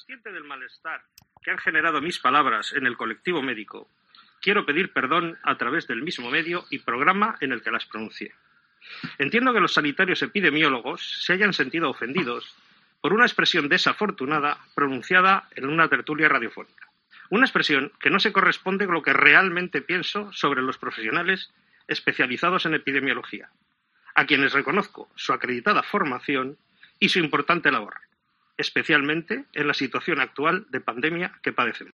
Consciente del malestar que han generado mis palabras en el colectivo médico, quiero pedir perdón a través del mismo medio y programa en el que las pronuncié. Entiendo que los sanitarios epidemiólogos se hayan sentido ofendidos por una expresión desafortunada pronunciada en una tertulia radiofónica. Una expresión que no se corresponde con lo que realmente pienso sobre los profesionales especializados en epidemiología, a quienes reconozco su acreditada formación y su importante labor, especialmente en la situación actual de pandemia que padecemos.